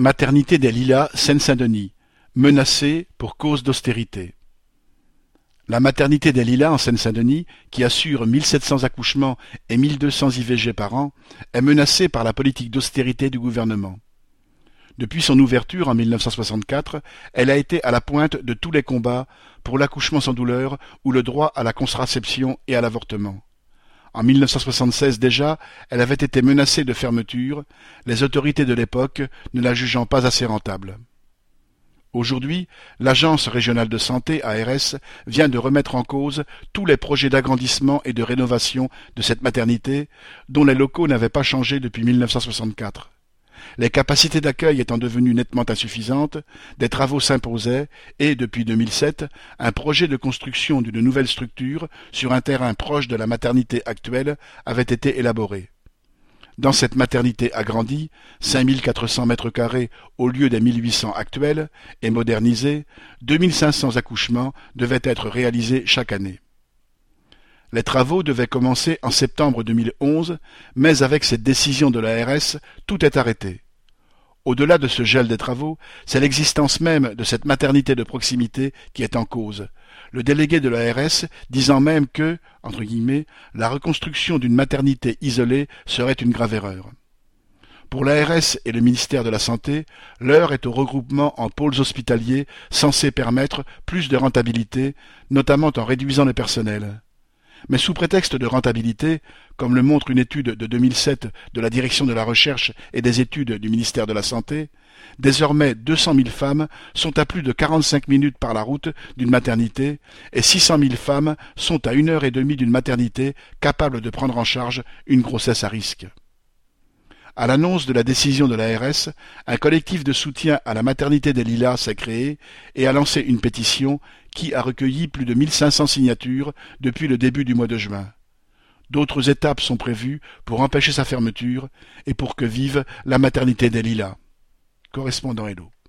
Maternité des Lilas, Seine-Saint-Denis, menacée pour cause d'austérité. La maternité des Lilas en Seine-Saint-Denis, qui assure 1700 accouchements et 1200 IVG par an, est menacée par la politique d'austérité du gouvernement. Depuis son ouverture en 1964, elle a été à la pointe de tous les combats pour l'accouchement sans douleur ou le droit à la contraception et à l'avortement. En 1976 déjà, elle avait été menacée de fermeture, les autorités de l'époque ne la jugeant pas assez rentable. Aujourd'hui, l'Agence régionale de santé, ARS, vient de remettre en cause tous les projets d'agrandissement et de rénovation de cette maternité, dont les locaux n'avaient pas changé depuis 1964. Les capacités d'accueil étant devenues nettement insuffisantes, des travaux s'imposaient et, depuis 2007, un projet de construction d'une nouvelle structure sur un terrain proche de la maternité actuelle avait été élaboré. Dans cette maternité agrandie, 5400 mètres carrés au lieu des 1800 actuels, et modernisée, 2500 accouchements devaient être réalisés chaque année. Les travaux devaient commencer en septembre 2011, mais avec cette décision de l'ARS, tout est arrêté. Au-delà de ce gel des travaux, c'est l'existence même de cette maternité de proximité qui est en cause. Le délégué de l'ARS disant même que, entre guillemets, la reconstruction d'une maternité isolée serait une grave erreur. Pour l'ARS et le ministère de la Santé, l'heure est au regroupement en pôles hospitaliers censés permettre plus de rentabilité, notamment en réduisant le personnel. Mais sous prétexte de rentabilité, comme le montre une étude de 2007 de la Direction de la Recherche et des Études du ministère de la Santé, désormais 200 000 femmes sont à plus de 45 minutes par la route d'une maternité et 600 000 femmes sont à 1h30 d'une maternité capable de prendre en charge une grossesse à risque. À l'annonce de la décision de l'ARS, un collectif de soutien à la maternité des Lilas s'est créé et a lancé une pétition qui a recueilli plus de 1500 signatures depuis le début du mois de juin. D'autres étapes sont prévues pour empêcher sa fermeture et pour que vive la maternité des Lilas. Correspondant Hello.